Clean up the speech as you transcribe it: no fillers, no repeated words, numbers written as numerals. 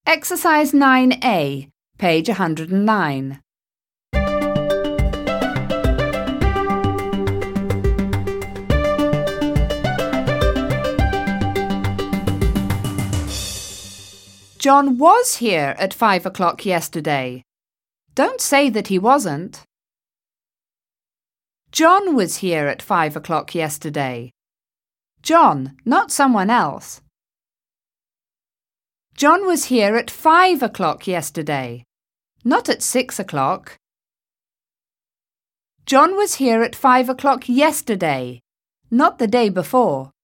Exercise 9A, page 109. John was here at 5 o'clock yesterday. Don't say that he wasn't. John was here at 5 o'clock yesterday. John, not someone else. John was here at 5 o'clock yesterday, not at 6 o'clock. John was here at 5 o'clock yesterday, not the day before.